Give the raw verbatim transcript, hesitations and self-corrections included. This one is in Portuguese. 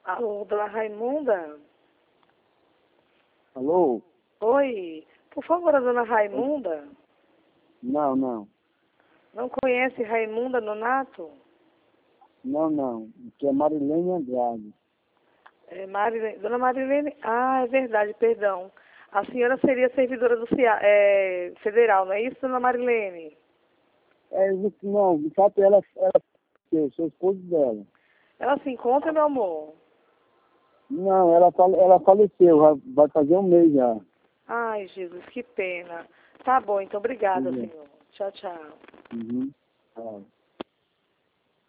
Alô, dona Raimunda? Alô? Oi, por favor, a dona Raimunda? Não, não. Não conhece Raimunda Nonato? Não, não. Aqui é Marilene Andrade. É Marilene, dona Marilene, ah, é verdade, perdão. A senhora seria servidora do C I A, é, federal, não é isso, dona Marilene? É, não, de fato ela, ela eu sou esposo dela. Ela se encontra, meu amor? Não, ela, fale- ela faleceu, vai, vai fazer um mês já. Ai, Jesus, que pena. Tá bom, então, obrigada, Uhum. senhor. Tchau, tchau. Uhum. Ah.